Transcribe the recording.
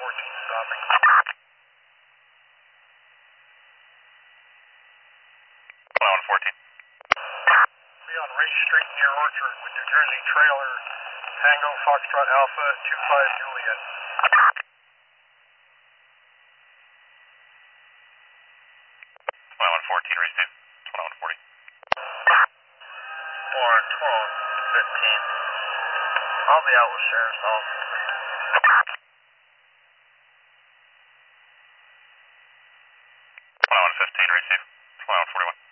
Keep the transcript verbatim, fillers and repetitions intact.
fourteen stopping. twenty-one fourteen. Be on Race Street near Orchard with New Jersey trailer, Tango Foxtrot Alpha two five Juliet. twenty-one fourteen, receive. twenty-one forty. four twelve fifteen. I'll be out with Sheriff's Office. twenty-one fifteen, receive. twenty-one forty-one.